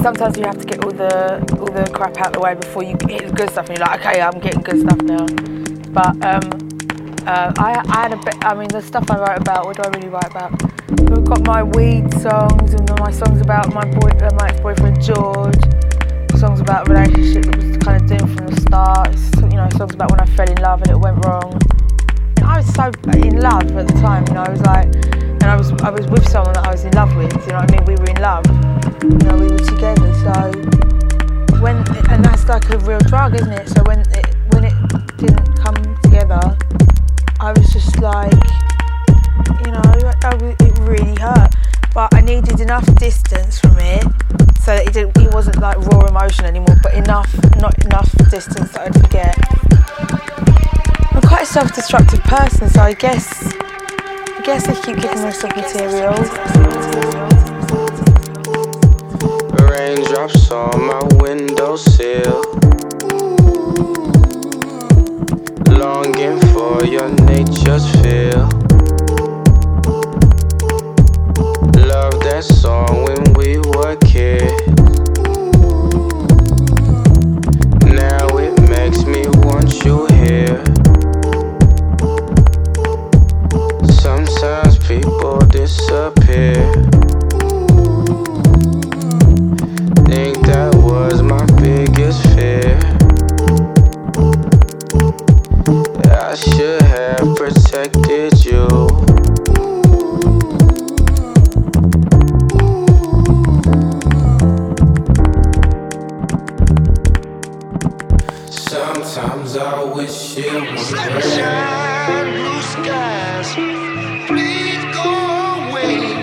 sometimes you have to get all the crap out of the way before you hit the good stuff, and you're like, okay, I'm getting good stuff now. But I had a bit. I mean, the stuff I write about. What do I really write about? I've got my weed songs and my songs about my ex-boyfriend George. Songs about a relationship that was kind of doomed from the start. Songs about when I fell in love and it went wrong. I was so in love at the time, I was like, and I was with someone that I was in love with. You know what I mean? We were in love. We were together. So and that's like a real drug, isn't it? So when it didn't come together, I was just like, it really hurt. But I needed enough distance from it so that it wasn't like raw emotion anymore, but not enough distance that I'd forget. I'm quite a self-destructive person, so I guess I keep giving myself material. Raindrops on my windowsill, longing for your nature's feel. Love that song when we were kids. Now it makes me want you here. Sometimes people disappear. Think that was my biggest fear. I should have protected you. Sometimes I wish it was sunshine, blue skies, please go away.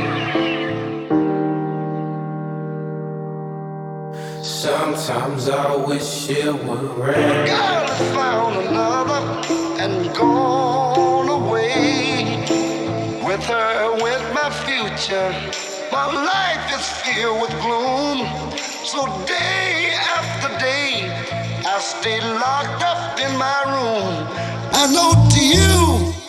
Sometimes I wish it would rain. Girl has found another and gone away. With her went my future. My life is filled with gloom. So day after day, I stay locked up in my room. I know to you